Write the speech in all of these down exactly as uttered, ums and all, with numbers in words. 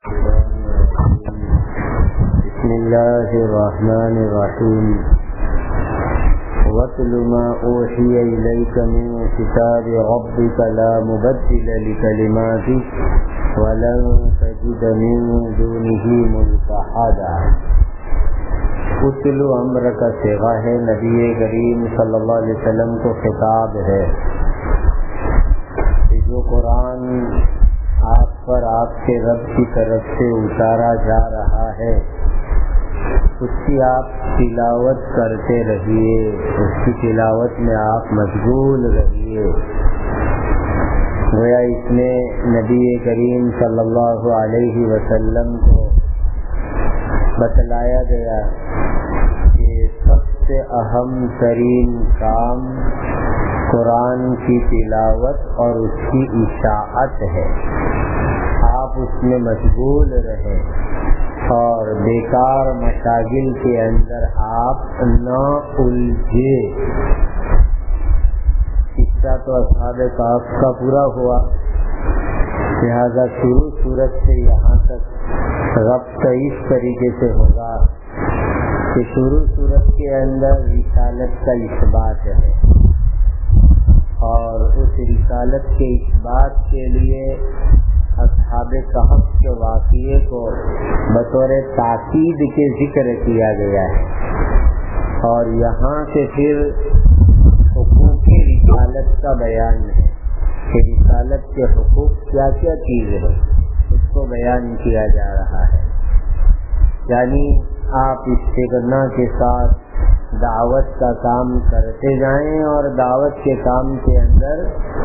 بسم الله الرحمن الرحيم واتل ما أوحي إليك من كتاب ربك لا مبدل لكلماته ولن تجد من دونه ملتحدا. اتل امر کا صیغہ ہے، نبی کریم صلی اللہ علیہ وسلم کو خطاب ہے کہ جو قرآن آپ پر آپ کے رب کی طرف سے اتارا جا رہا ہے اس کی آپ تلاوت کرتے رہیے، اس کی تلاوت میں آپ مشغول رہیے. گویا اس میں نبی کریم صلی اللہ علیہ وسلم کو بتلایا گیا کہ سب سے اہم ترین کام قرآن کی تلاوت اور اس کی اشاعت ہے. آپ اس میں مشغول رہیں اور بیکار مشاغل کے اندر آپ نہ الجھے. قصہ تو اصحاب کہف کا پورا ہوا، لہذا شروع صورت سے یہاں تک ربط اس طریقے سے ہوگا کہ شروع صورت کے اندر رسالت کا اثبات ہے اور اس رسالت کے اثبات کے لیے اصحاب کہف کے واقعے کو بطور تاکید کے ذکر کیا گیا ہے اور یہاں سے پھر حقوق رسالت کا بیان ہے کہ رسالت کے حقوق کیا کیا چیز ہے اس کو بیان کیا جا رہا ہے. یعنی آپ استغنا کے ساتھ دعوت کا کام کرتے جائیں اور دعوت کے کام کے اندر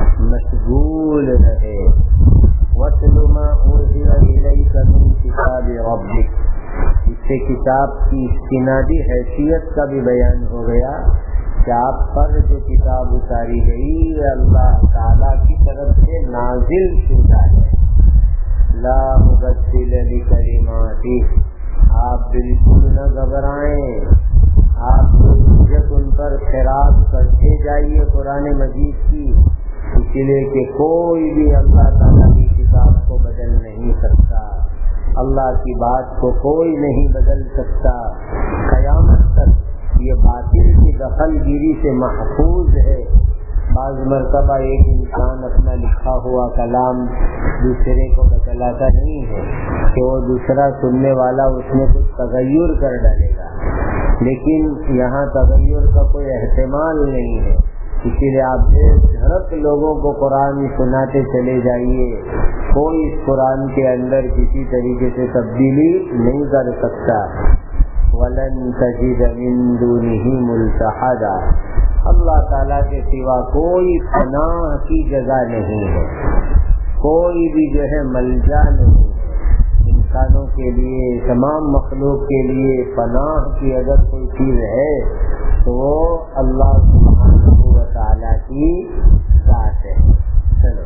مشغول رہے. وَاتْلُ مَا أُوحِيَ إِلَيْكَ مِن كِتَابِ رَبِّكَ، اس سے کتاب کی استنادی حیثیت کا بھی بیان ہو گیا کہ آپ پر جو کتاب اتاری گئی اللہ تعالیٰ کی طرف سے نازل شدہ ہے. لا مبدل لکلماتہ، آپ بالکل نہ گھبرائیں، آپ ان پر خراج کرتے جائیے قرآن مجید کی، اس لیے کہ کوئی بھی اللہ تعالیٰ کی کتاب کو بدل نہیں سکتا، اللہ کی بات کو کوئی نہیں بدل سکتا. قیامت تک یہ باطل کی دخل گیری سے محفوظ ہے. بعض مرتبہ ایک انسان اپنا لکھا ہوا کلام دوسرے کو بتلاتا نہیں ہے کہ وہ دوسرا سننے والا اس میں کچھ تغیر کر ڈالے گا، لیکن یہاں تغیر کا کوئی احتمال نہیں ہے. اسی لیے آپ بے دھڑک لوگوں کو قرآن سناتے چلے جائیے، کوئی اس قرآن کے اندر کسی طریقے سے تبدیلی نہیں کر سکتا. وَلَن تَجِدَ مِن دُونِهِ مُلْتَحَدًا، اللہ تعالیٰ کے سوا کوئی پناہ کی جگہ نہیں ہے، کوئی بھی جو ہے ملجا نہیں ہے. انسانوں کے لیے، تمام مخلوق کے لیے پناہ کی اگر کوئی چیز ہے تو وہ اللہ سبحانہ و تعالیٰ کی ذات ہے. چلو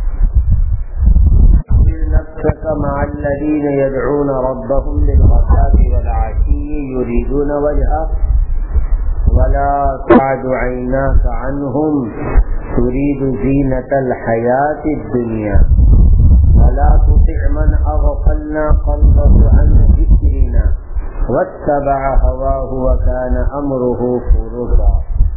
نفسك مع الذين يدعون ربهم بالغداة والعشي يريدون وجهه ولا تعد عيناك عنهم تريد زينة الحياة الدنيا ولا تطع من أغفلنا قلبه عن ذكرنا واتبع هواه وكان أمره فرطا.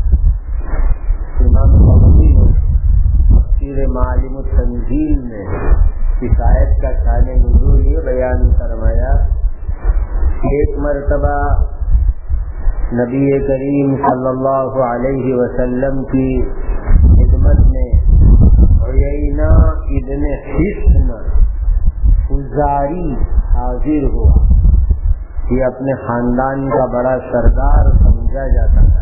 امام بغوی نے تفسیر معالم التنزیل میں اس آیت کا شان نزول یہ بیان فرمایا. ایک مرتبہ نبی کریم صلی اللہ علیہ وسلم کی خدمت میں عیینہ ابن حصن خزاعی حاضر ہوا. یہ اپنے خاندان کا بڑا سردار سمجھا جاتا تھا.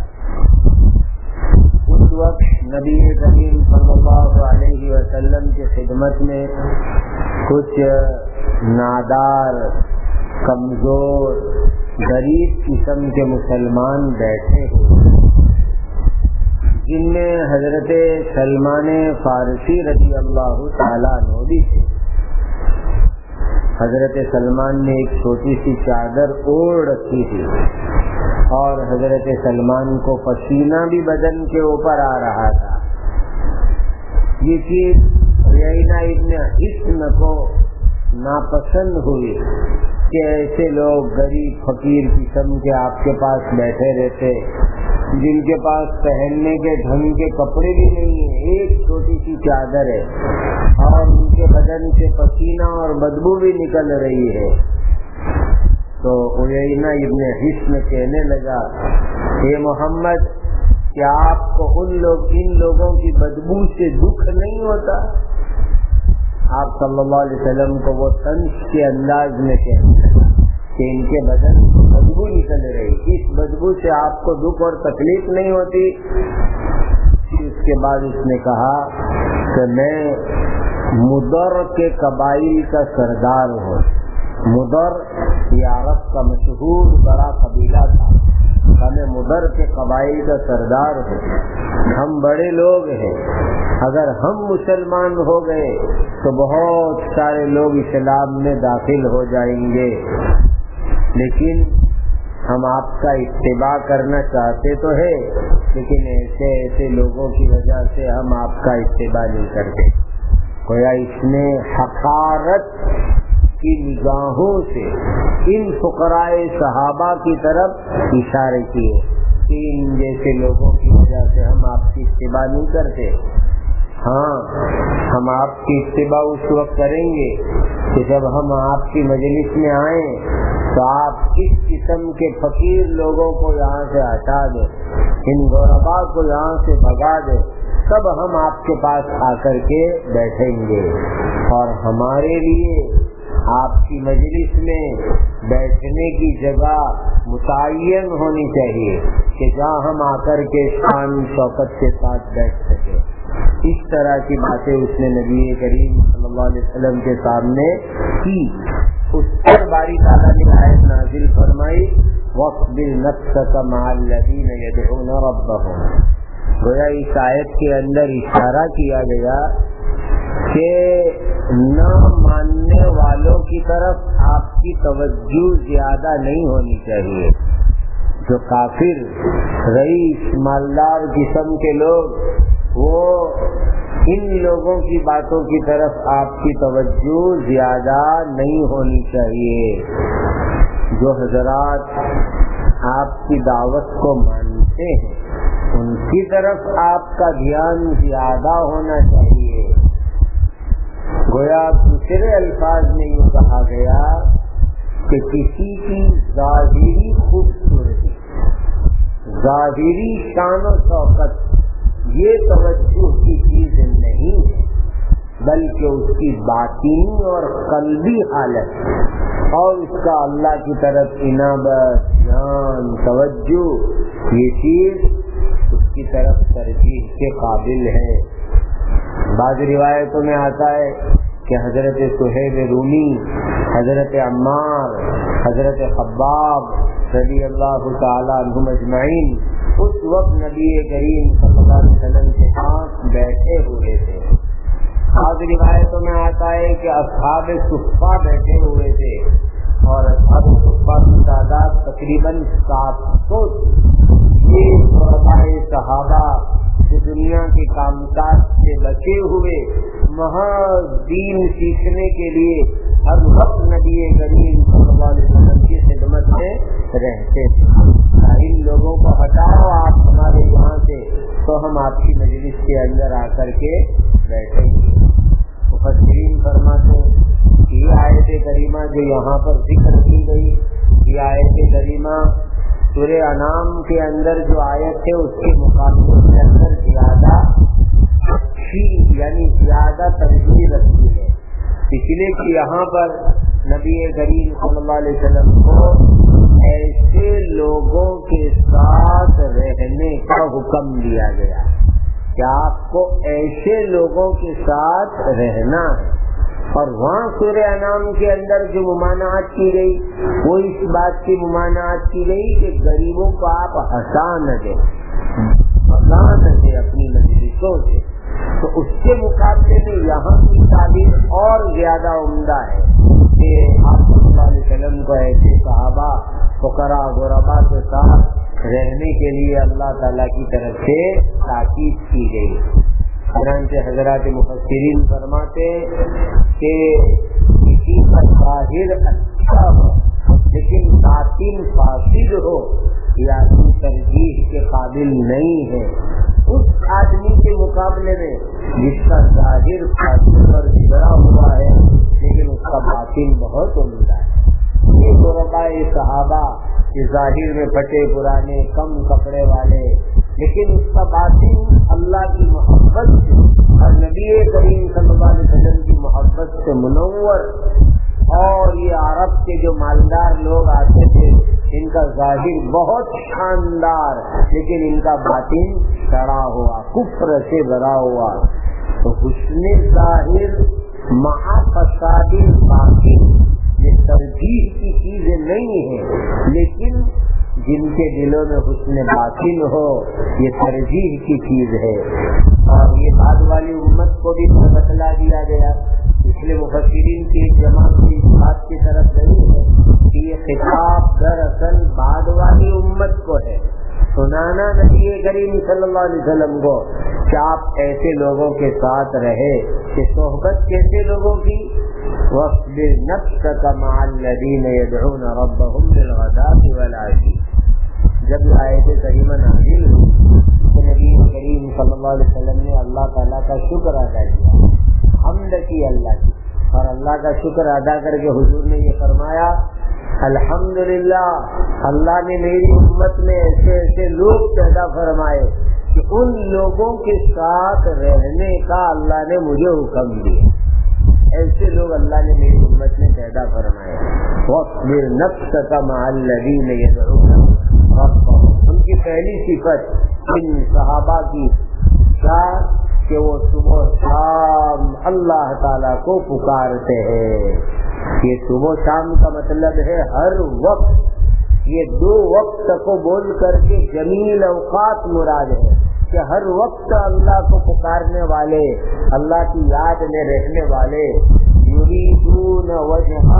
اس وقت نبی کریم صلی اللہ علیہ وسلم کی خدمت میں کچھ نادار، کمزور، غریب قسم کے مسلمان بیٹھے ہوئے جن میں حضرت سلمان فارسی رضی اللہ تعالیٰ عنہ بھی تھے. حضرت سلمان نے ایک چھوٹی سی چادر اوڑھ رکھی تھی اور حضرت سلمان کو پسینہ بھی بدن کے اوپر آ رہا تھا. یہ چیز عیینہ ابن حصن کو ناپسند ہوئی کہ ایسے لوگ غریب فقیر قسم کے آپ کے پاس بیٹھے رہتے، جن کے پاس پہننے کے ڈھنگ کے کپڑے بھی نہیں ہیں، ایک چھوٹی سی چادر ہے اور ان کے بدن سے پسینہ اور بدبو بھی نکل رہی ہے۔ تو عیینہ ابن حصن کہنے لگا، اے محمد، کیا آپ کو ان لوگ ان لوگوں کی بدبو سے دکھ نہیں ہوتا؟ آپ صلی اللہ علیہ وسلم کو وہ طنز کے انداز میں کہتے ہیں کہ ان کے بدن سے بدبو نکل رہی، اس بدبو سے آپ کو دکھ اور تکلیف نہیں ہوتی؟ اس کے بعد اس نے کہا کہ میں مدر کے قبائل کا سردار ہوں۔ مدر یہ عرب کا مشہور بڑا قبیلہ تھا، میں مدر کے قبائل کا سردار ہوں۔ ہم بڑے لوگ ہیں، اگر ہم مسلمان ہو گئے تو بہت سارے لوگ اسلام میں داخل ہو جائیں گے، لیکن ہم آپ کا اتباع کرنا چاہتے تو ہے، لیکن ایسے ایسے لوگوں کی وجہ سے ہم آپ کا اتباع نہیں کرتے۔ گویا اس نے حقارت کی نگاہوں سے ان فقراء صحابہ کی طرف اشارے کیے کہ ان جیسے لوگوں کی وجہ سے ہم آپ کی اتباع نہیں کرتے۔ ہاں، ہم آپ کی اتباع اس وقت کریں گے کہ جب ہم آپ کی مجلس میں آئیں تو آپ اس قسم کے فقیر لوگوں کو یہاں سے ہٹا دیں، ان غرباء کو یہاں سے بھگا دیں، تب ہم آپ کے پاس آ کر کے بیٹھیں گے۔ اور ہمارے لیے آپ کی مجلس میں بیٹھنے کی جگہ متعین ہونی چاہیے کہ جہاں ہم آ کر کے شان شوکت کے ساتھ بیٹھ سکیں۔ اس طرح کی باتیں اس نے نبی کریم صلی اللہ علیہ وسلم کے سامنے کی۔ اس پر باری تعالیٰ نے آیت نازل فرمائی، وَاصْبِرْ نَفْسَكَ مَعَ الَّذِينَ يَدْعُونَ رَبَّهُمْ۔ گویا اس آیت کے اندر اشارہ کیا گیا کہ نہ ماننے والوں کی طرف آپ کی توجہ زیادہ نہیں ہونی چاہیے۔ جو کافر، رئیس، مالدار قسم کے لوگ، وہ ان لوگوں کی باتوں کی طرف آپ کی توجہ زیادہ نہیں ہونی چاہیے۔ جو حضرات آپ کی دعوت کو مانتے ہیں ان کی طرف آپ کا دھیان زیادہ ہونا چاہیے۔ گویا دوسرے الفاظ میں یہ کہا گیا کہ کسی کی ظاہری خوبصورتی، ظاہری شان و شوکت یہ توجہ کی چیز نہیں ہے، بلکہ اس کی باطنی اور قلبی حالت اور اس کا اللہ کی طرف انابت، دھیان، توجہ، یہ چیز اس کی طرف ترجیح کے قابل ہے۔ بعض روایتوں میں آتا ہے کہ حضرت صہیب رومی، حضرت عمار، حضرت خباب رضی اللہ تعالی عنہم اجمعین اس وقت نبی کریم صلی اللہ علیہ وسلم کے پاس بیٹھے ہوئے تھے۔ بعض روایتوں میں آتا ہے کہ اصحاب صفہ بیٹھے ہوئے تھے اور اصحاب صفہ کی تعداد تقریباً سات سو تھی۔ یہ صحابہ جو دنیا کے کام کاج سے بچے ہوئے محض دین سیکھنے کے لیے ہر وقت نبی کریم صلی اللہ علیہ وسلم کی خدمت میں رہتے تھے۔ ان لوگوں کو ہٹاؤ آپ ہمارے یہاں سے تو ہم آپ کی مجلس کے اندر آ کر کے بیٹھیں گے۔ مفسرین فرماتے ہیں کہ یہ آیت کریمہ جو یہاں پر ذکر کی گئی، یہ آیت کریمہ سورہ انعام کے اندر جو آیت ہے اس کے مقابلے کے اندر زیادہ اچھی یعنی زیادہ ترجیح رکھتی ہے، اس لیے کہ یہاں پر نبی کریم صلی اللہ علیہ وسلم کو ایسے لوگوں کے ساتھ رہنے کا حکم دیا گیا کہ آپ کو ایسے لوگوں کے ساتھ رہنا ہے۔ اور وہاں سورہ انعام کے اندر جو ممانعت کی گئی وہ اس بات کی ممانعت کی گئی کہ غریبوں کو آپ ہٹا نہ دیں، ہٹا نہ دیں اپنی مجلسوں سے۔ تو اس کے مقابلے میں یہاں کی تعلیم اور زیادہ عمدہ ہے کہ آپ صلی اللہ علیہ وسلم کو ایسے صحابہ، فقراء، غرباء کے ساتھ رہنے کے لیے اللہ تعالیٰ کی طرف سے تاکید کی گئی۔ چنانچہ حضرات مفسرین فرماتے کہ اس کسی کا ظاہر اچھا ہو لیکن باطن فاسد ہو یا ترجیح کے قابل نہیں ہے اس آدمی کے مقابلے میں جس کا ظاہر فاسد اور بگڑا ہوا ہے لیکن اس کا باطن بہت عمدہ ہے. یہ غربائے صحابہ کے ظاہر میں پھٹے پرانے کم کپڑے والے لیکن اس کا باطن اللہ کی محبت سے اور نبی کریم صلی اللہ علیہ وسلم کی محبت سے منور. اور یہ عرب کے جو مالدار لوگ آتے تھے ان کا ظاہر بہت شاندار لیکن ان کا باطن سڑا ہوا کفر سے بھرا ہوا. تو حسن ظاہر مع فساد باطن یہ ترجیح کی چیزیں نہیں ہیں لیکن جن کے دلوں میں حسن باطن ہو یہ ترجیح کی چیز ہے. اور یہ بعد والی امت کو بھی بتلا دیا گیا اس لیے مفسرین کی ایک جماعت کی اس بات کی طرف نہیں ہے کہ یہ خطاب دراصل بعد والی امت کو ہے. سنانا نبی کریم صلی اللہ علیہ وسلم کو کہ آپ ایسے لوگوں کے ساتھ رہے کہ صحبت کیسے لوگوں کی وَاصْبِرْ نَفْسَكَ مَعَ الَّذِينَ يَدْعُونَ رَبَّهُمْ بِالْغَدَاةِ وَالْعَشِيِّ. جب آیت کریمہ نازل ہوئی تو نبی کریم صلی اللہ علیہ وسلم نے اللہ تعالیٰ کا شکر ادا کیا حمد کی اللہ کی اور اللہ کا شکر ادا کر کے حضور نے یہ فرمایا الحمدللہ اللہ نے میری امت میں ایسے ایسے لوگ پیدا فرمائے کہ ان لوگوں کے ساتھ رہنے کا اللہ نے مجھے حکم دیا. ایسے لوگ اللہ نے میری امت میں پیدا فرمائے. وَاصْبِرْ نَفْسَكَ مَعَ الَّذِينَ يَدْعُونَ رَبَّهُمْ. ان کی پہلی صفت ان صحابہ کی کیا کہ وہ صبح شام اللہ تعالیٰ کو پکارتے ہیں. یہ صبح شام کا مطلب ہے ہر وقت. یہ دو وقت کو بول کر کے جمیل اوقات مراد ہے کہ ہر وقت اللہ کو پکارنے والے اللہ کی یاد میں رہنے والے یریدون وجہہ.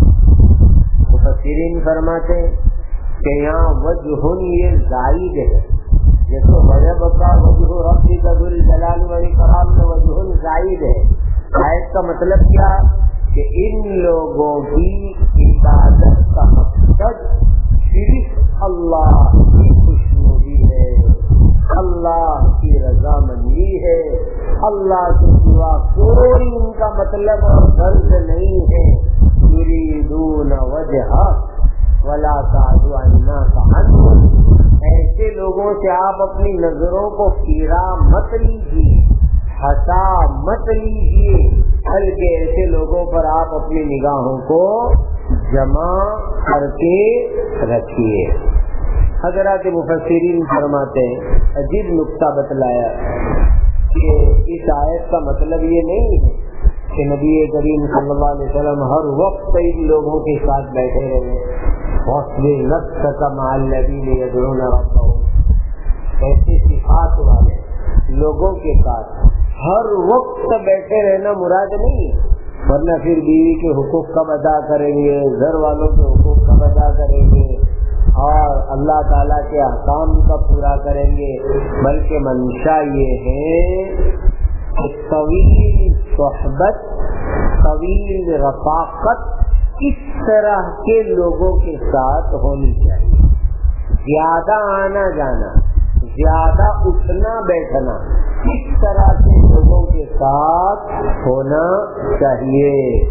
مفسرین فرماتے کہ یہاں وجہ یہ زائد ہے جیسے وجب کا وجہ ربی کا ذو الجلال والاکرام میں وجہ زائد ہے. آیت کا مطلب کیا کہ ان لوگوں کی عبادت کا مقصد صرف اللہ کی خوشنودی ہے اللہ کی رضامندی ہے. اللہ کے سوا کوئی ان کا مطلب اور غرض نہیں ہے. یریدون وجہہ ولا تعد عناک عنہم. ایسے لوگوں سے آپ اپنی نظروں کو پھیرا مت لیجیے ہٹا مت لیجیے بلکہ ایسے لوگوں پر آپ اپنی نگاہوں کو جمع کر کے رکھیے. حضرات مفسرین فرماتے ہیں عجیب نقطہ بتلایا کہ اس آیت کا مطلب یہ نہیں ہے کہ نبی کریم صلی اللہ علیہ وسلم ہر وقت ان لوگوں کے ساتھ بیٹھے رہے. وَاصْبِرْ نَفْسَكَ مَعَ الَّذِينَ يَدْعُونَ رَبَّهُمْ. ایسے صفات والے لوگوں کے ساتھ ہر وقت بیٹھے رہنا مراد نہیں ہے ورنہ پھر بیوی کے حقوق کب ادا کریں گے گھر والوں کے حقوق کب ادا کریں گے اور اللہ تعالیٰ کے احکام کا پورا کریں گے. بلکہ منشا یہ ہے کہ طویل صحبت طویل رفاقت اس طرح کے لوگوں کے ساتھ ہونی چاہیے. زیادہ آنا جانا زیادہ اٹھنا بیٹھنا اس طرح کے لوگوں کے ساتھ ہونا چاہیے.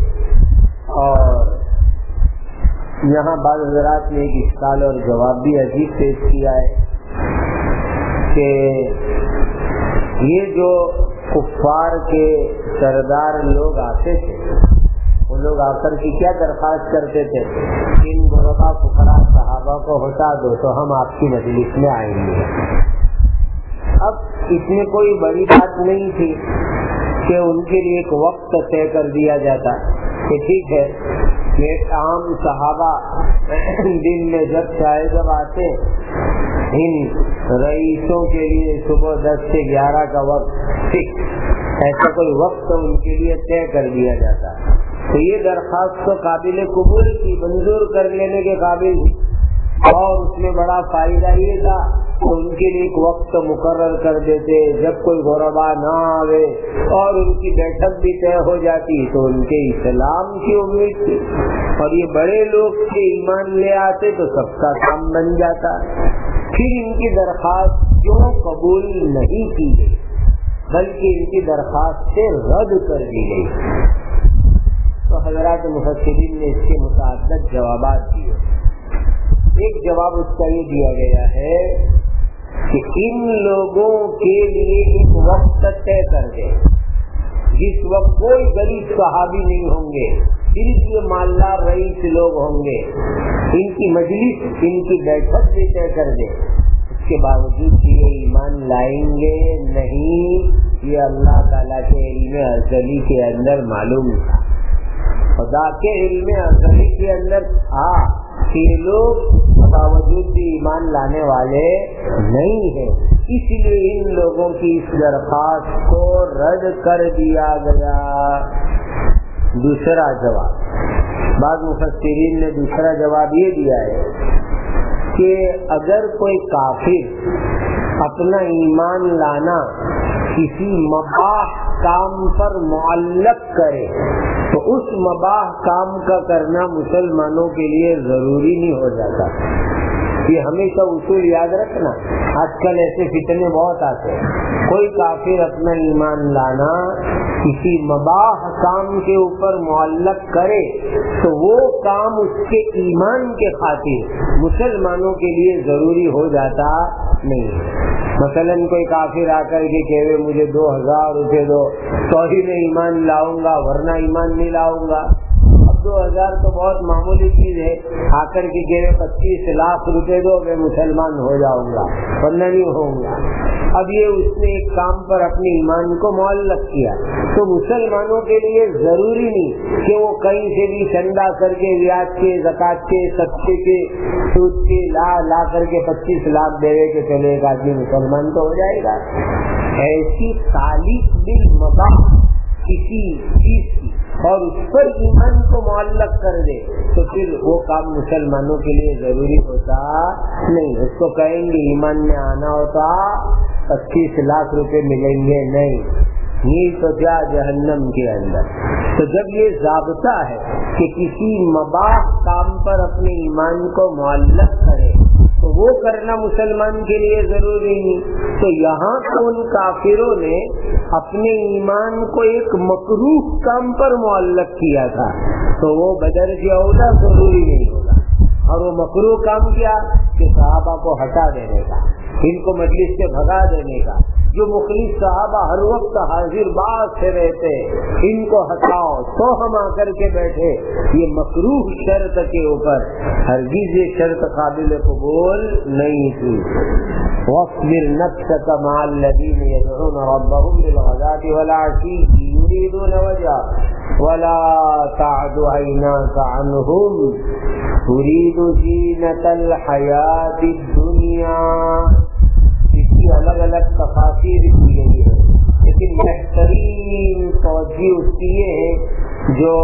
اور یہاں بعض حضرات نے ایک اشکال اور جواب بھی عجیب پیش کیا ہے کہ یہ جو کفار کے سردار لوگ آتے تھے وہ لوگ آ کر کے کیا درخواست کرتے تھے ان غربا فقراء صحابہ کو ہٹا دو تو ہم آپ کی مجلس میں آئیں گے. اب اس میں کوئی بڑی بات نہیں تھی کہ ان کے لیے ایک وقت طے کر دیا جاتا کہ ٹھیک ہے یہ عام صحابہ دن میں جب چاہے جب آتے ان رئیسوں کے لیے صبح دس سے گیارہ کا وقت فکس ایسا کوئی وقت ان کے لیے طے کر دیا جاتا. تو یہ درخواست تو قابل قبول کی منظور کر لینے کے قابل اور اس میں بڑا فائدہ یہ تھا کہ ان کے لیے ایک وقت مقرر کر دیتے جب کوئی غربا نہ آوے، اور ان کی بیٹھک بھی طے ہو جاتی تو ان کے اسلام کی امید تھی، اور یہ بڑے لوگ کے ایمان لے آتے تو سب کا کام بن جاتا۔ پھر ان کی درخواست کیوں قبول نہیں کی گئی بلکہ ان کی درخواست سے رد کر دی گئی؟ تو حضرات مفسرین نے اس کے متعدد جوابات دیے۔ ایک جواب اس کا یہ دیا گیا ہے کہ ان لوگوں کے لیے ایک وقت طے کر دے جس وقت کوئی غریب صحابی نہیں ہوں گے، صرف یہ مالدار رئیس لوگ ہوں گے، ان کی مجلس ان کی بیٹھک بھی طے کر دے۔ اس کے باوجود کہ یہ ایمان لائیں گے نہیں، یہ اللہ تعالیٰ کے علم ازلی کے اندر معلوم تھا، خدا کے علم ازلی کے اندر تھا کہ لوگ باوجود بھی ایمان لانے والے نہیں ہیں، اس لیے ان لوگوں کی اس درخواست کو رد کر دیا گیا۔ دوسرا جواب، بعض مفسرین نے دوسرا جواب یہ دیا ہے کہ اگر کوئی کافر اپنا ایمان لانا کسی مباح کام پر معلق کرے تو اس مباح کام کا کرنا مسلمانوں کے لیے ضروری نہیں ہو جاتا۔ یہ ہمیشہ اصول یاد رکھنا، آج کل ایسے فتنے بہت آتے ہیں۔ کوئی کافر اپنا ایمان لانا کسی مباح کام کے اوپر معلق کرے تو وہ کام اس کے ایمان کے خاطر مسلمانوں کے لیے ضروری ہو جاتا نہیں۔ مثلاً کوئی کافر آ کر کے کہے مجھے دو ہزار روپے دو تو ہی میں ایمان لاؤں گا ورنہ ایمان نہیں لاؤں گا۔ اب دو ہزار تو بہت معمولی چیز ہے، آ کر کے کہے پچیس لاکھ روپے دو میں مسلمان ہو جاؤں گا ورنہ نہیں ہوں گا۔ اب یہ اس نے ایک کام پر اپنے ایمان کو معلق کیا تو مسلمانوں کے لیے ضروری نہیں کہ وہ کہیں سے بھی چندہ کر کے ریاض کے زکات کے صدقے کے سود کے لا لا کر کے پچیس لاکھ دے کے چلے ایک آدمی مسلمان تو ہو جائے گا۔ ایسی تعلیق بالمباح کسی چیز کی اور اس پر ایمان کو معلق کر دے تو پھر وہ کام مسلمانوں کے لیے ضروری ہوتا نہیں۔ اس کو کہیں گے ایمان میں آنا ہوتا پچیس لاکھ روپے ملیں گے نہیں، یہ تو کیا جہنم کے اندر۔ تو جب یہ ضابطہ ہے کہ کسی مباح کام پر اپنے ایمان کو معلق کرے تو وہ کرنا مسلمان کے لیے ضروری نہیں، تو یہاں تو ان کافروں نے اپنے ایمان کو ایک مکروہ کام پر معلق کیا تھا تو وہ بدرجہ اولا ضروری نہیں ہوگا۔ اور وہ مکروہ کام کیا کہ صحابہ کو ہٹا دینے کا، ان کو مجلس سے بھگا دینے کا۔ جو مخلص صحابہ ہر وقت حاضر باز سے رہتے ان کو ہٹاؤ تو ہم آ کر کے بیٹھے، یہ مکروہ شرط کے اوپر ہرگز یہ شرط قابل قبول نہیں تھی۔ وَاصْبِرْ نَفْسَكَ مَعَ الَّذِينَ يَدْعُونَ رَبَّهُمْ بِالْغَدَاةِ وَالْعَشِيِّ يُرِيدُونَ وَجْهَهُ وَلَا تَعْدُ عَيْنَاكَ عَنْهُمْ تُرِيدُ زِينَةَ الْحَيَاةِ الدُّنْيَا۔ الگ الگ تفاسیر کی گئی ہے لیکن بہترین توجہ اس کی یہ ہے جو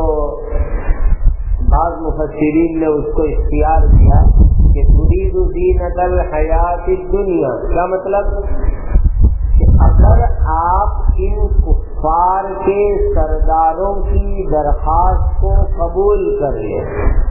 بعض مفسرین نے اس کو اختیار کیا کہ تريد زینۃ الحیات الدنیا، کیا مطلب کہ اگر آپ ان کفار کے سرداروں کی درخواست کو قبول کر لیں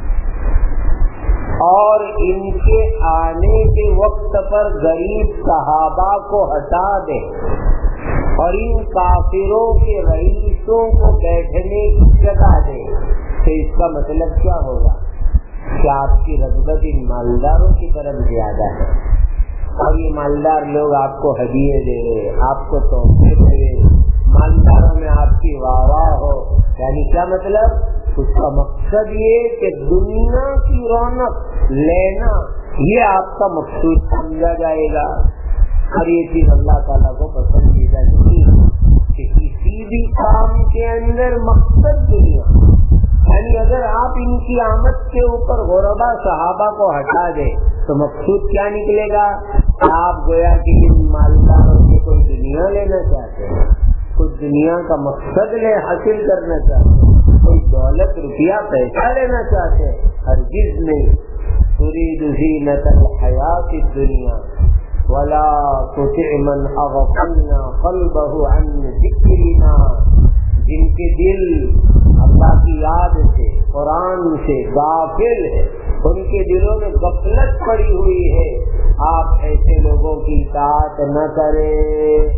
اور ان کے آنے کے وقت پر غریب صحابہ کو ہٹا دیں اور ان کافروں کے رئیسوں کو بیٹھنے کی جگہ دیں تو اس کا مطلب کیا ہوگا کہ آپ کی رغبت ان مالداروں کی طرف زیادہ ہے اور یہ مالدار لوگ آپ کو ہدیے دے رہے، آپ کو تحفے دے رہے، مالداروں میں آپ کی واہ واہ ہو، یعنی کیا مطلب؟ اس کا مقصد یہ کہ دنیا کی رونق لینا یہ آپ کا مقصود سمجھا جائے گا، اور یہ چیز اللہ تعالیٰ کو پسندیدہ نہیں کہ کسی بھی کام کے اندر مقصد دنیا، یعنی اگر آپ ان کی آمد کے اوپر غربا صحابہ کو ہٹا دیں تو مقصود کیا نکلے گا؟ آپ گویا کہ ان مالداروں سے کوئی دنیا لینا چاہتے ہیں، کوئی دنیا کا مقصد لے حاصل کرنا چاہتے ہیں، کوئی دولت روپیہ پیسہ لینا چاہتے ہیں، ہرگز نہیں۔ تريد زينة الحياة الدنيا ولا تطع من أغفلنا قلبه عن ذكرنا. جن کے دل اللہ کی یاد سے، قرآن سے غافل ہے، ان کے دلوں میں غفلت پڑی ہوئی ہے، آپ ایسے لوگوں کی اطاعت نہ کریں.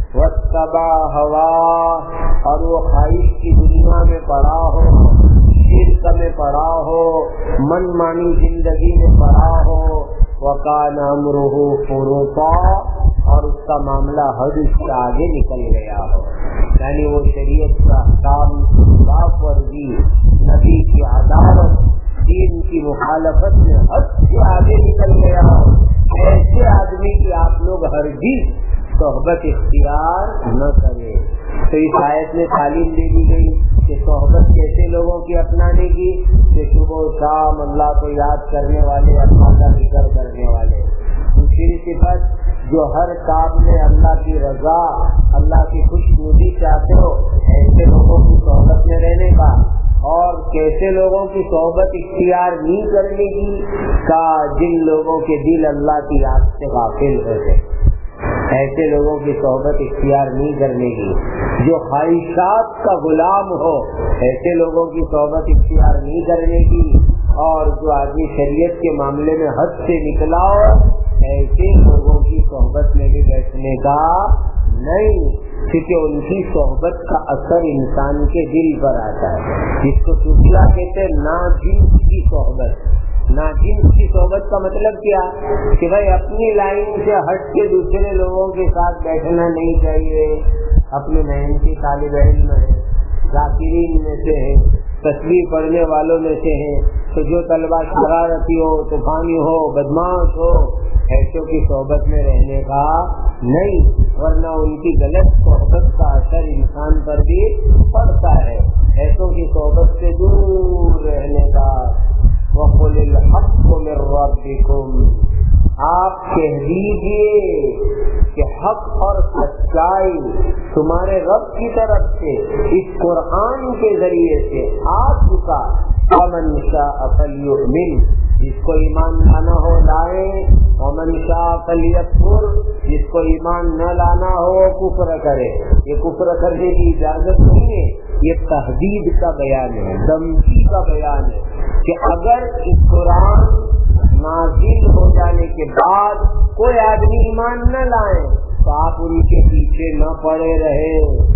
واتبع ہوا، اور وہ خواہش کی دنیا میں پڑا ہو، شرک میں پڑا ہو، من مانی زندگی میں پڑا ہو. وکان امرہ فرطا، اور اس کا معاملہ حد سے آگے نکل گیا ہو، یعنی وہ شریعت کا احکام کی خلاف ورزی، نبی کی عدالت، دین کی مخالفت میں حد سے آگے نکل گیا ہو. ایسے آدمی کی آپ لوگ ہرگز صحبت اختیار نہ کریں. تو اس آیت میں تعلیم دے دی گئی کہ صحبت کیسے لوگوں کی اپنانے کی، کہ صبح و شام اللہ کو یاد کرنے والے، اللہ کا ذکر کرنے والے. دوسری صفت، جو ہر کام میں اللہ کی رضا، اللہ کی خوشنودی چاہتے ہو، ایسے لوگوں کی صحبت میں رہنے کا. اور کیسے لوگوں کی صحبت اختیار نہیں کرنے کی، کا جن لوگوں کے دل اللہ کی یاد سے غافل ہو گئے، ایسے لوگوں کی صحبت اختیار نہیں کرنے کی. جو خواہشات کا غلام ہو، ایسے لوگوں کی صحبت اختیار نہیں کرنے کی. اور جو آدمی شریعت کے معاملے میں حد سے نکلا ہو، ایسے لوگوں کی صحبت میں بھی بیٹھنے کا نہیں، کیونکہ ان کی صحبت کا اثر انسان کے دل پر آتا ہے. جس کو صوفیہ کہتے ہیں ناجنس کی صحبت. ناجنس کی صحبت کا مطلب کیا کہ بھائی اپنی لائن سے ہٹ کے دوسرے لوگوں کے ساتھ بیٹھنا نہیں چاہیے. اپنے محنتی طالب علم ہے، ذاکرین میں سے ہے، تصویر پڑھنے والوں میں سے ہیں، تو جو طلبہ شرارتی ہو، طوفانی ہو، بدماش ہو، ایسوں کی صحبت میں رہنے کا نہیں، ورنہ ان کی غلط صحبت کا اثر انسان پر بھی پڑتا ہے. ایسوں کی صحبت سے دور رہنے کا. وَقُلِ الْحَقُّ مِنْ رَبِّكُمْ، آپ کہہ دیجیے کہ حق اور سچائی تمہارے رب کی طرف سے اس قرآن کے ذریعے سے آ چکا. وَمَنْ شَاءَ فَلْيُؤْمِنْ، جس کو ایمان لانا ہو لائے. وَمَنْ شَاءَ فَلْيَكْفُرْ، جس کو ایمان نہ لانا ہو کفر کرے. یہ کفر کرنے کی اجازت نہیں ہے، یہ تحدید کا بیان ہے، دھمکی کا بیان ہے کہ اگر اس قرآن نازل ہو جانے کے بعد کوئی آدمی ایمان نہ لائے تو آپ ان کے پیچھے نہ پڑے رہے،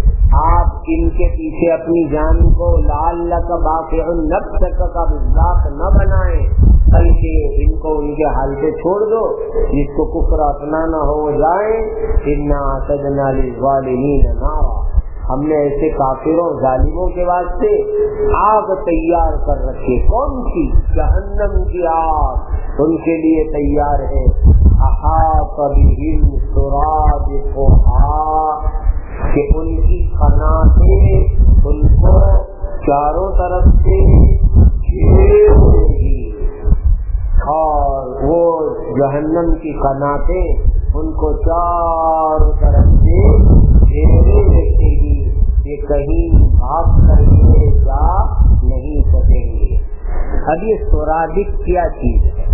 آپ ان کے پیچھے اپنی جان کو لعلک باقع نفسک کا مصداق نہ بنائیں، بلکہ ان کو ان کے حال پہ چھوڑ دو. جس کو کفر اپنانا ہو جائیں. انا اعتدنا للظالمین نارا، ہم نے ایسے کافروں ظالموں کے واسطے آگ تیار کر رکھی. کون سی؟ جہنم کی آگ ان کے لیے تیار ہے. احاط بہم سرادقها، کہ ان کی قناتیں ان کو چاروں طرف سے گھیرے ہوئے گی، اور وہ جہنم کی قناتیں ان کو چاروں طرف سے گھیرے رکھے گی. یہ کہیں بھاگ کر کے جا نہیں سکیں گے. اب یہ سرادق کیا چیز ہے؟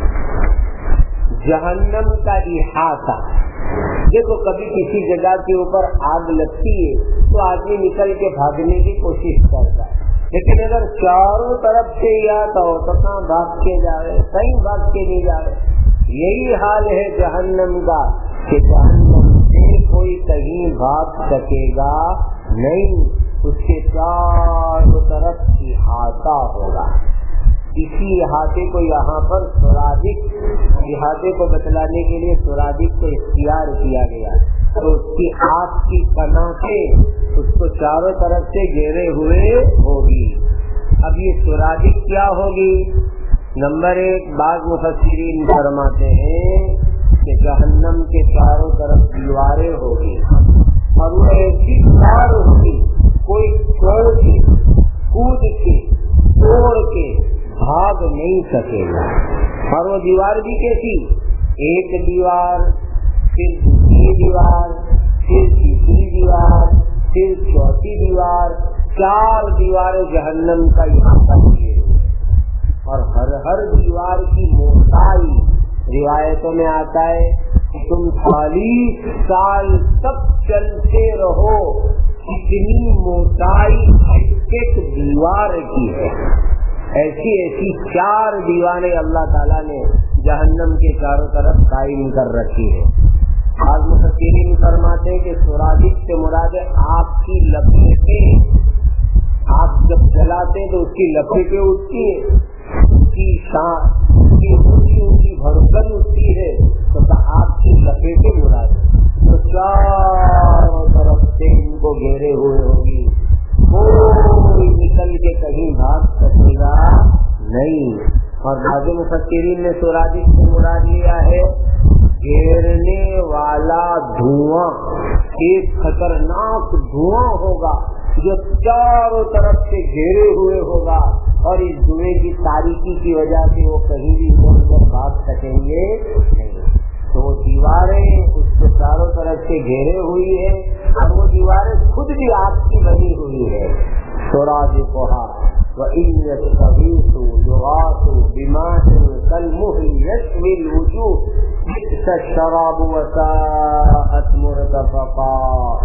جہنم کا احاطہ. دیکھو کبھی کسی جگہ کے اوپر آگ لگتی ہے تو آدمی نکل کے بھاگنے کی کوشش کرتا ہے، لیکن اگر چاروں طرف سے آتا ہو تو کہاں بھاگ کے جا رہے، کہیں بھاگ کے نہیں جا رہے. یہی حال ہے جہنم کا کہ جہنم سے کوئی کہیں بھاگ سکے گا نہیں، اس کے چاروں طرف احاطہ ہوگا. اسی احاطے کو یہاں پر سرادق، احاطے کو بتلانے کے لیے سرادق کو اختیار کیا گیا. تو اس کی آنکھ کی قناتیں اس کو چاروں طرف سے گھیرے ہوئے ہوگی. اب یہ سرادق کیا ہوگی؟ نمبر ایک، بعض مفسرین فرماتے ہیں کہ جہنم کے چاروں طرف دیواریں ہوگی، اور وہ ایسی دیوار ہوگی کوئی چڑھ کے کود کے توڑ کے بھاگ نہیں سکے گا. اور وہ دیوار بھی کیسی؟ ایک دیوار، پھر دوسری دیوار، پھر تیسری دیوار، پھر چوتھی دیوار، چار دیواریں جہنم کا یہاں پر ہے. اور ہر اور ہر دیوار کی موٹائی، روایتوں میں آتا ہے کہ تم چالیس سال تک چلتے رہو، اتنی موٹائی ایک ایک دیوار کی ہے۔ ایسی ایسی چار دیواریں اللہ تعالیٰ نے جہنم کے چاروں طرف قائم کر رکھی ہے۔ بعض مفسرین فرماتے ہیں کہ سرادق سے مراد آگ کی لپیٹیں، آگ جب جلاتے ہیں تو اس کی لپیٹیں اٹھتی ہیں، اس کی شان، اس کی اونچی اونچی بھڑکن اٹھتی ہے، تو آگ کی لپیٹیں مراد ہے۔ تو چاروں طرف سے ان کو گھیرے ہوئے ہوگی، کوئی نکل کے کہیں بھاگ سکے گا نہیں۔ اور بعض مفسرین نے سرادق سے مراد لیا ہے گھیرنے والا دھواں، ایک خطرناک دھواں ہوگا جو چاروں طرف سے گھیرے ہوئے ہوگا، اور اس دھوئیں کی تاریکی کی وجہ سے وہ کہیں بھی ادھر ادھر بھاگ سکیں گے نہیں۔ تو وہ دیواریں اس کے چاروں طرف سے گھیرے ہوئی ہے، اور وہ دیواریں خود بھی آگ کی بنی ہوئی ہے۔ سرادقها وإن يستغيثوا يغاثوا بماء كالمهل يشوي الوجوه بئس الشراب وساءت مرتفقا۔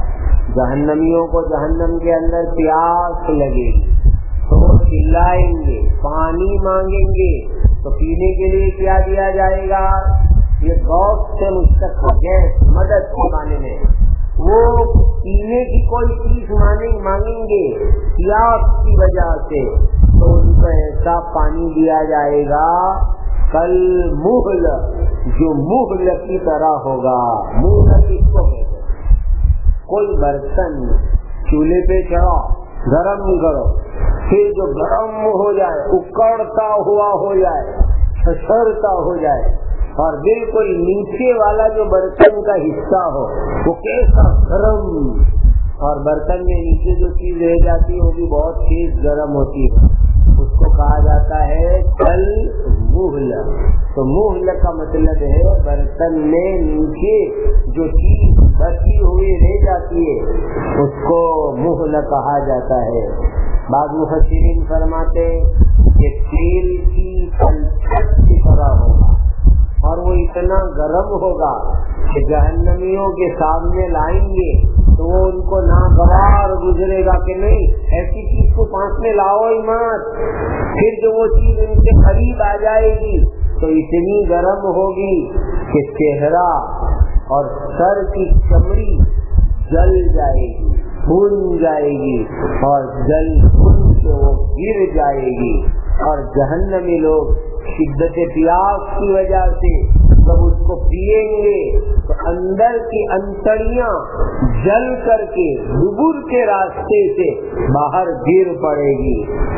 جہنمیوں کو جہنم کے اندر پیاس لگے گی تو وہ چلائیں گے، پانی مانگیں گے، تو پینے کے لیے کیا دیا جائے گا؟ یہ غوث سے مشتق گیس مدد کے معنی میں، وہ پینے کی کوئی چیز مانگیں گے پیاس کی وجہ سے، تو ان کو ایسا پانی دیا جائے گا کل مغل، جو مغل کی طرح ہوگا۔ مغل کس کو کہتے ہیں؟ کوئی برتن چولہے پہ چڑھا، گرم کرو، پھر جو گرم ہو جائے، اکڑتا ہوا ہو جائے، چھچھڑتا ہو جائے، اور بالکل نیچے والا جو برتن کا حصہ ہو وہ کیسا گرم، اور برتن میں نیچے جو چیز رہ جاتی ہے وہ بھی بہت تیز گرم ہوتی ہے، اس کو کہا جاتا ہے کل مہل۔ تو مہل کا مطلب ہے برتن میں نیچے جو چیز بچی ہوئی رہ جاتی ہے اس کو مہل کہا جاتا ہے۔ بعض مفسرین فرماتے کہ تیل کی کلچٹ کی طرح ہوگا، اور وہ اتنا گرم ہوگا کہ جہنمیوں کے سامنے لائیں گے تو وہ ان کو ناگوار گزرے گا کہ نہیں ایسی چیز کو پاس میں لاؤ ہی مت۔ پھر جو وہ چیز ان کے قریب آ جائے گی تو اتنی گرم ہوگی کہ چہرہ اور سر کی چمڑی جل جائے گی، بھون جائے گی، اور جل بھون سے وہ گر جائے گی۔ اور جہنمی لوگ شدت پیاس کی وجہ سے جب اس کو پیئیں گے تو اندر کی انتڑیاں جل کر کے دبر کے راستے سے باہر گر پڑے گی،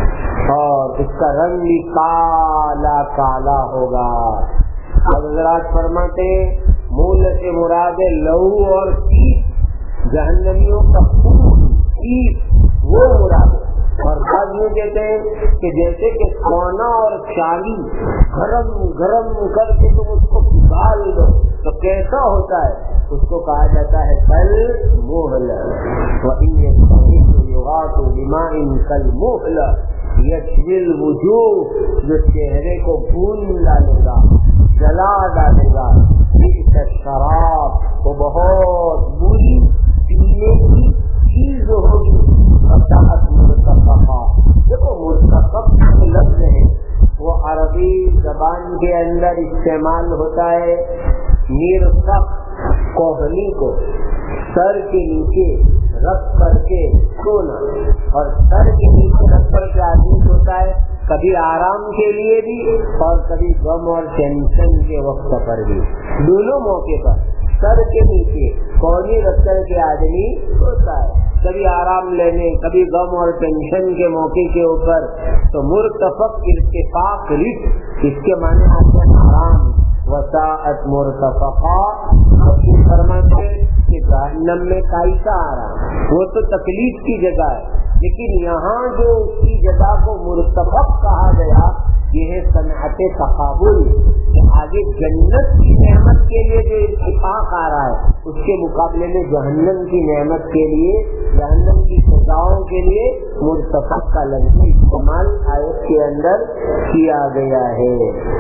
اور اس کا رنگ بھی کالا کالا ہوگا۔ حضرات فرماتے مول سے مراد لہو اور تیس، جہنمیوں کا خون تیس وہ مراد ہے۔ اور بعض یہ کہتے ہیں کہ جیسے کہ سونا اور چاندی گرم گرم کر کے تم اس کو ابال دو تو کیسا ہوتا ہے، اس کو کہا جاتا ہے کل مہل۔ وَإِنْ يَسْتَغِيثُوا يُغَاثُوا بِمَاءٍ كَالْمُهْلِ يَشْوِي الْوُجُوهَ، جو چہرے کو بھون ڈالے گا، جلا ڈالے گا۔ بئس الشراب، وہ بہت بری پینے کی چیز ہوگی۔ دیکھو مرتفق لفظ ہے وہ عربی زبان کے اندر استعمال ہوتا ہے مرفق کوہنی کو سر کے نیچے رکھ کر کے سونا، اور سر کے نیچے رکھ کر کے آدمی سوتا ہے کبھی آرام کے لیے بھی اور کبھی غم اور ٹینشن کے وقت پر بھی، دونوں موقع پر سر کے نیچے کوہنی رکھ کر کے آدمی سوتا ہے، کبھی آرام لینے کبھی غم اور ٹینشن کے موقع کے اوپر۔ تو مرتفق ارتفاق رفق، اس کے معنی آتے ہیں آرام۔ وساعت مرتفقا، فرماتے کہ جہنم میں کیسا آرام، وہ تو تکلیف کی جگہ ہے، لیکن یہاں جو اس کی جگہ کو مرتفق کہا گیا یہ ہے صنعت تقابل، کہ آگے جنت کی نعمت کے لیے جو اتفاق آ رہا ہے اس کے مقابلے میں جہنم کی نعمت کے لیے، جہنم کی سزاؤں کے لیے مرتفق کا لفظ استعمال آیت کے اندر کیا گیا ہے۔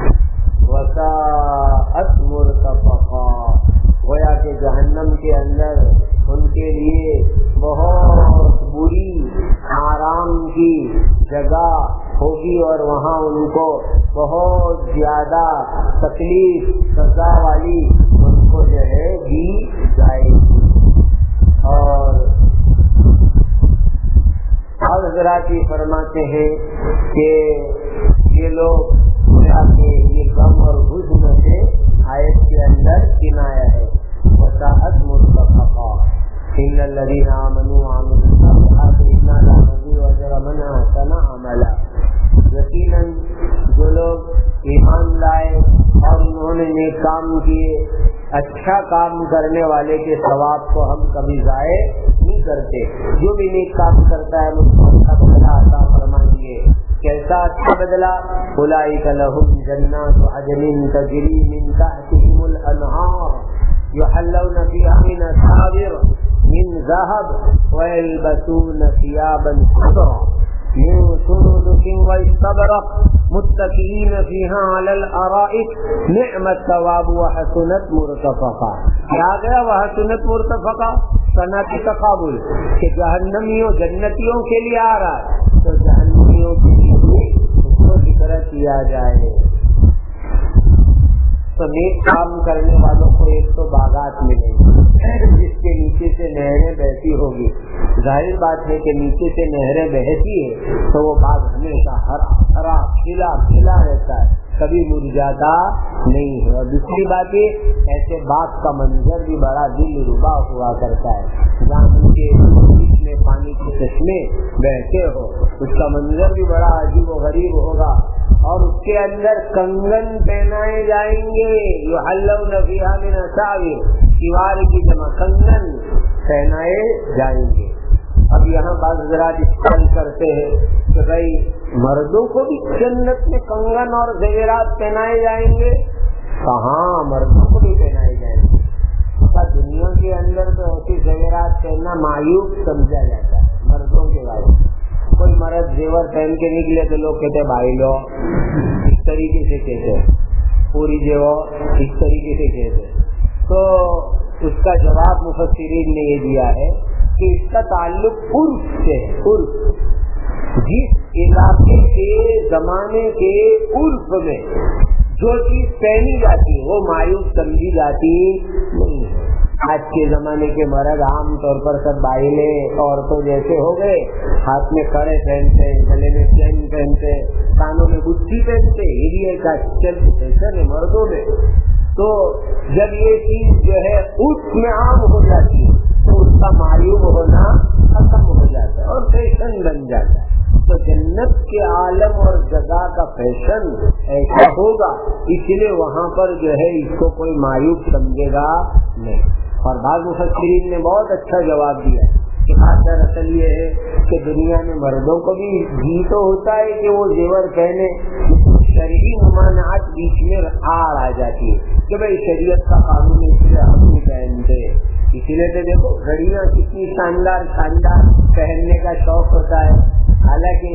وَسَاءَتْ مُرْتَفَقًا، گویا کہ جہنم کے اندر ان کے لیے بہت بری آرام کی جگہ ہوگی اور وہاں ان کو بہت زیادہ تکلیف سزا والی ان کو جو ہے دی جائے گی۔ اور اور حضرات یہ فرماتے ہیں کہ یہ لوگ یہ غم اور حزن سے آیت کے اندر کنایا ہے۔ وَسَاءَتْ مُرْتَفَقًا إِنَّ الَّذِينَ آمَنُوا وَعَمِلُوا الصَّالِحَاتِ إِنَّا لَا نُضِيعُ أَجْرَ مَنْ أَحْسَنَ عَمَلًا، یقیناً جو لوگ ایمان لائے اور انہوں نے نیک کام کیے، اچھا کام کرنے والے کے ثواب کو ہم کبھی ضائع نہیں کرتے۔ جو بھی نیک کام کرتا ہے مجھ کو اچھا بدلہ عطا فرمائیے۔ کیسا اچھا بدلہ؟ اولئک لہم جنات عدن تجری من تحتہم الانہار یحلون فیہا من اساور من ذہب ویلبسون ثیابا خضرا من سندس واستبرق متکئین فیہا علی الارائک نعم الثواب وحسنت مرتفقا۔ کیا گیا وحسنت مرتفقا؟ صنعت تقابل کہ جہنمیوں جنتیوں کے لیے آ رہا ہے تو جہنمیوں کے لیے اس کو ذکر کیا جائے۔ تو نیک کام کرنے والوں کو ایک تو باغات ملیں گی جس کے نیچے سے نہریں بہتی ہوگی۔ ظاہر بات ہے کہ نیچے سے نہریں بہتی ہے تو وہ باغ ہمیشہ ہرا ہرا کھلا کھلا رہتا ہے، کبھی مرجھاتا نہیں ہے۔ اور دوسری بات یہ ایسے باغ کا منظر بھی بڑا دل ربا ہوا کرتا ہے، جہاں ان کے بیچ میں پانی کے چشمے بہتے ہو، اس کا منظر بھی بڑا عجیب و غریب ہوگا۔ اور اس کے اندر کنگن پہنائے جائیں گے، یحلون فیہا من اساور، سوار کی جمع کنگن پہنائے جائیں گے۔ اب یہاں بعض حضرات استعمال کرتے ہیں کہ بھائی مردوں کو بھی جنت میں کنگن اور زیورات پہنائے جائیں گے؟ کہاں، مردوں کو بھی پہنائے جائیں گے۔ دنیا کے اندر تو ایسی زیورات پہننا معیوب سمجھا جاتا ہے مردوں کے بارے میں۔ کوئی مرد زیور پہن کے نکلے تو لوگ کہتے بھائی لو، اس طریقے سے کہتے پوری زیور اس طریقے سے کہتے۔ تو اس کا جواب مفسرین نے یہ دیا ہے کہ اس کا تعلق عرف سے ہے۔ عرف، جس علاقے کے زمانے کے عرف میں جو چیز پہنی جاتی ہے وہ معیوب سمجھی جاتی نہیں ہے۔ آج کے زمانے کے مرد عام طور پر سب بائلے عورتوں جیسے ہو گئے، ہاتھ میں کڑے پہنتے، گلے میں چین پہنتے، کانوں میں گچھی پہنتے، ہیرے کا چل فیشن ہے مردوں میں۔ تو جب یہ چیز جو ہے اس میں عام ہو جاتی ہے تو اس کا معیوب ہونا ختم ہو جاتا ہے اور فیشن بن جاتا ہے۔ تو جنت کے عالم اور جگہ کا فیشن ایسا ہوگا، اس لیے وہاں پر جو ہے اس کو کوئی معیوب سمجھے گا نہیں۔ اور بعض مفسرین نے بہت اچھا جواب دیا کہ بات دراصل یہ ہے کہ دنیا میں مردوں کو بھی جی تو ہوتا ہے کہ وہ زیور پہنے، شرعی ممانعات بیچ میں آڑ آ جاتی ہے کہ بھائی شریعت کا قانون اس لیے ہم نہیں پہنتے۔ اسی لیے تو دیکھو گھڑیاں کتنی شاندار شاندار پہننے کا شوق ہوتا ہے، حالانکہ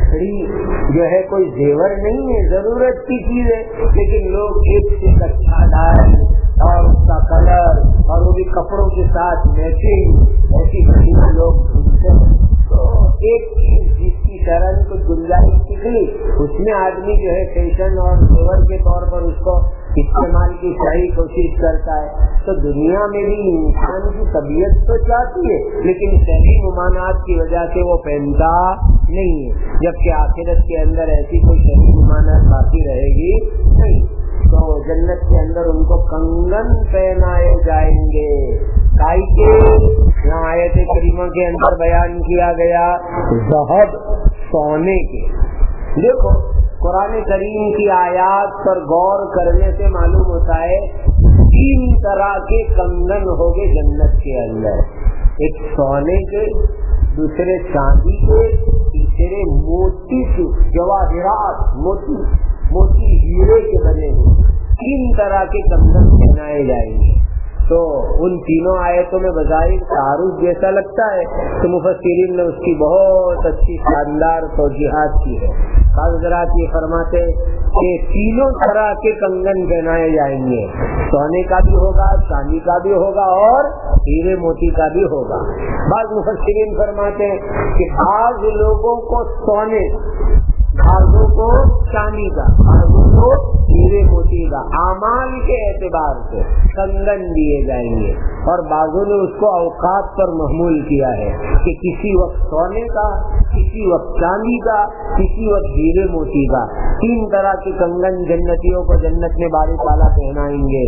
گھڑی جو ہے کوئی زیور نہیں ہے، ضرورت کی چیز ہے، لیکن لوگ ایک سے ایک اچھا ڈال اور اس کا کلر اور وہ بھی کپڑوں کے ساتھ میچنگ ایسی گھڑیاں لوگ ڈھونڈتے ہیں۔ تو ایک چیز جس کی شرح کو گنجائش نکلی اس میں آدمی جو ہے فیشن اور زیور کے طور پر اس کو استعمال کی صحیح کوشش کرتا ہے۔ تو دنیا میں بھی انسان کی طبیعت تو چاہتی ہے لیکن صحیح ممانعات کی وجہ سے وہ پہنتا نہیں ہے، جبکہ آخرت کے اندر ایسی کوئی صحیح ممانعت باقی رہے گی نہیں۔ تو جنت کے اندر ان کو کنگن پہنائے جائیں گے۔ کائی کے یہاں آیت کریمہ کے اندر بیان کیا گیا ذہب، سونے کے۔ دیکھو قرآن کریم کی آیات پر غور کرنے سے معلوم ہوتا ہے تین طرح کے کنگن ہو گئے جنت کے اندر، ایک سونے کے، دوسرے چاندی کے، تیسرے موتی کے، جواہرات موتی موتی ہیرے کے بنے ہوئے۔ تین طرح کے کنگن پہنائے جائیں گے. تو ان تینوں آیتوں میں بظاہر تعارف جیسا لگتا ہے تو مفسرین نے اس کی بہت اچھی شاندار توجیحات کی ہے. بعض حضرات یہ فرماتے کہ تینوں طرح کے کنگن پہنائے جائیں گے, سونے کا بھی ہوگا, چاندی کا بھی ہوگا اور ہیرے موتی کا بھی ہوگا. بعض مفسرین فرماتے کہ بعض لوگوں کو سونے, بعضوں کو چاندی کا, بعضوں کو ہیرے موتی کا اعمال کے اعتبار سے کنگن دیے جائیں گے. اور بعضوں نے اس کو اوقات پر محمول کیا ہے کہ کسی وقت سونے کا, کسی وقت چاندی کا, کسی وقت ہیرے موتی کا. تین طرح کے کنگن جنتیوں کو جنت میں باری تعالیٰ پہنائیں گے.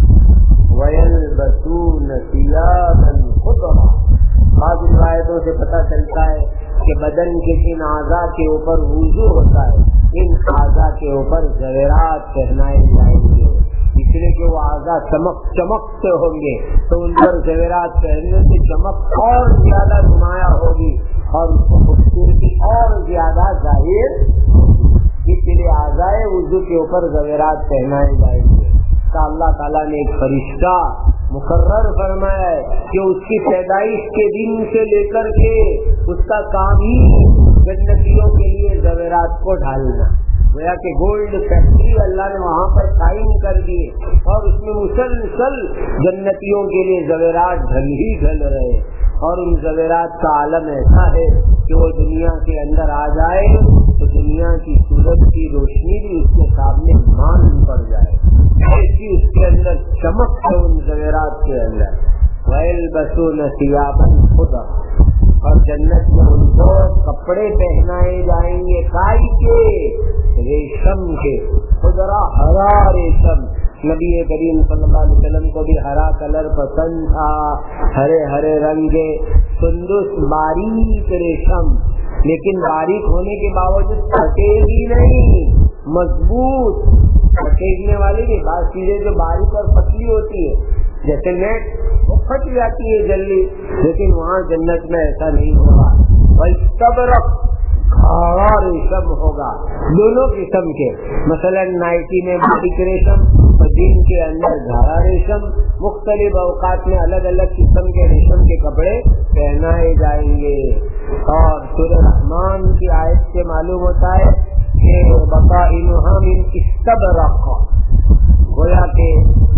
وَيَلْبَسُونَ ثِيَابًا خُضْرًا. بعض روایتوں سے پتہ چلتا ہے کہ بدن کے جن اعضاء کے اوپر وضو ہوتا ہے, ان اعضاء کے اوپر زیورات پہنائے جائیں گے, اس لیے کہ وہ اعضاء چمک چمک سے ہوں گے تو ان پر زیورات پہننے سے چمک اور زیادہ نمایاں ہوگی اور اس کو خوبصورتی اور زیادہ ظاہر ہوگی. اس لیے اعضاء وضو کے اوپر زیورات پہنائے جائیں گے. تو اللہ تعالیٰ نے ایک فرشتہ مقرر فرمایا ہے کہ اس کی پیدائش کے دن سے لے کر کے اس کا کام ہی جنتیوں کے لیے زیورات کو ڈھالنا. گویا کہ گولڈ فیکٹری اللہ نے وہاں پر قائم کر دیے اور اس میں مسلسل جنتیوں کے لیے زیورات ڈھل ہی ڈھل رہے. اور ان زیورات کا عالم ایسا ہے کہ وہ دنیا کے اندر آ جائے تو دنیا کی سورج کی روشنی بھی اس کے سامنے مان پڑ جائے, ایسی اس کے اندر چمک ہے ان زیورات کے اندر. وَيَلْبَسُونَ ثِيَابًا خُضْرًا. اور جنت میں ان کو کپڑے پہنائے جائیں گے کائی کے, ریشم کے. خضرا ہرا ریشم. نبی کریم صلی اللہ علیہ وسلم کو بھی ہرا کلر پسند تھا, ہرے ہرے رنگ کے. سندس باریک ریشم, لیکن باریک ہونے کے باوجود پھٹے گی نہیں, مضبوط. پھٹنے والی بھی بعض چیزیں جو باریک اور پتلی ہوتی ہے جیسے نیٹ وہ پھٹ جاتی ہے جلدی, لیکن وہاں جنت میں ایسا نہیں ہوگا. وَإِسْتَبْرَقَ گھاڑا ریشم ہوگا, دونوں قسم کے. مثلا نائٹی میں باریک ریشم اور دن کے اندر گھاڑا ریشم. مختلف اوقات میں الگ الگ قسم کے ریشم کے کپڑے پہنائے جائیں گے. اور سورہ رحمان کی آیت سے معلوم ہوتا ہے کہ بَطَائِنُهَا مِنْ إِسْتَبْرَقَ, گویا کہ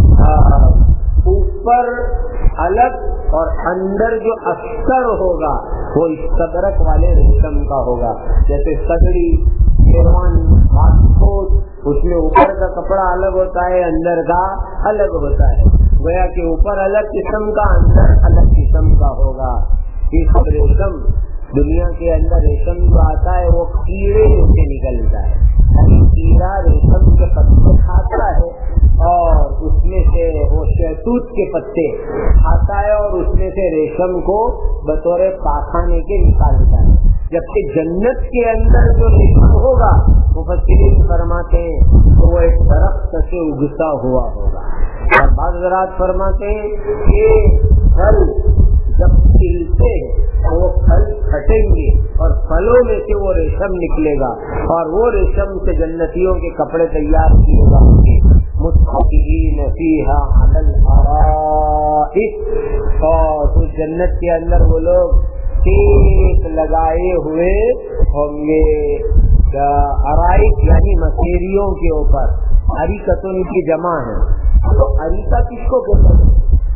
اوپر الگ اور اندر جو استر ہوگا وہ استبرق والے ریشم کا ہوگا. جیسے سگڑی, شیروانی, پاسپورٹ, اس میں اوپر کا کپڑا الگ ہوتا ہے, اندر کا الگ ہوتا ہے. گویا کہ اوپر الگ قسم کا, اندر الگ قسم کا ہوگا. اس ریشم دنیا کے اندر ریشم جو آتا ہے وہ کیڑے سے نکلتا ہے. کیڑا ریشم کے پتے کھاتا ہے اور اس میں سے وہ شہتوت کے پتے کھاتا ہے اور اس میں سے ریشم کو بطور پاخانے کے نکالتا ہے. جبکہ جنت کے اندر جو ریشم ہوگا مفسرین فرماتے ہیں تو وہ ایک درخت سے اگتا ہوا ہوگا. اور بعض حضرات فرماتے ہیں کہ پھل جب کھلتے ہیں وہ پھل پھٹیں گے اور پھلوں میں سے وہ ریشم نکلے گا اور وہ ریشم سے جنتیوں کے کپڑے تیار کیے جائیں گے. متکئین فیہا علی الارائک, اور اس جنت کے اندر وہ لوگ ٹیک لگائے ہوئے ہوں گے. ارائک یعنی مسیریوں کے اوپر. اریکتن کی جمع ہے. تو اریکہ کس کو کہتے ہیں؟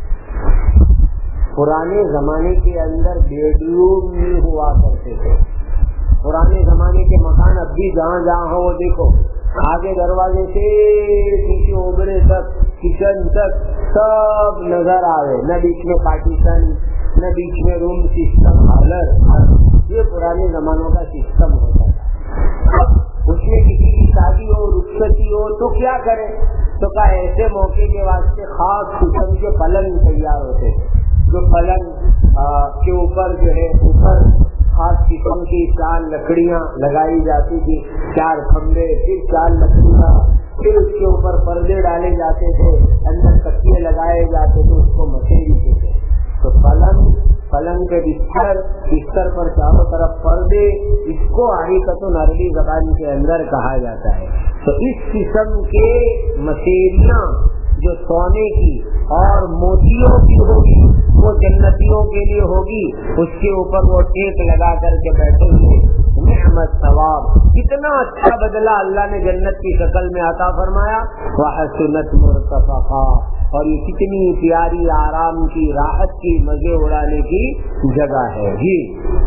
پرانے زمانے کے اندر بیڈ روم نہیں ہوا کرتے تھے. پرانے زمانے کے مکان اب بھی جہاں جہاں ہو وہ دیکھو, آگے دروازے سے پیچھے اوبرے تک, کچن تک سب نظر آئے, نہ بیچ میں پارٹیشن, نہ بیچ میں روم سسٹم, پارلر. یہ پرانے زمانوں کا سسٹم ہوتا تھا. اب اس میں کسی کی شادی ہو, رخصتی ہو تو کیا کرے, تو کہا ایسے موقع کے واسطے خاص قسم کے پلنگ تیار ہوتے تھے. جو پلنگ کے اوپر جو ہے اوپر خاص قسم کی چار لکڑیاں لگائی جاتی تھی, چار کھمبے, پھر چار لکڑیاں, پھر اس کے اوپر پردے ڈالے جاتے تھے, اندر تکیے لگائے جاتے تھے, اس کو مسیری کہتے ہیں. تو پلنگ, پلنگ کے بستر, بستر پر چاروں طرف پردے, اس کو حقیقت عربی زبان کے اندر کہا جاتا ہے. تو اس قسم کے مسیریاں جو سونے کی اور موتیوں کی ہوگی وہ جنتیوں کے لیے ہوگی، اس کے اوپر وہ ٹیک لگا کر کے بیٹھے ہوئے، نعمت ثواب، کتنا اچھا بدلہ اللہ نے جنت کی شکل میں عطا فرمایا، وحسنت مرتفقا، اور یہ کتنی پیاری آرام کی، راحت کی، مزے اڑانے کی جگہ ہے۔ جی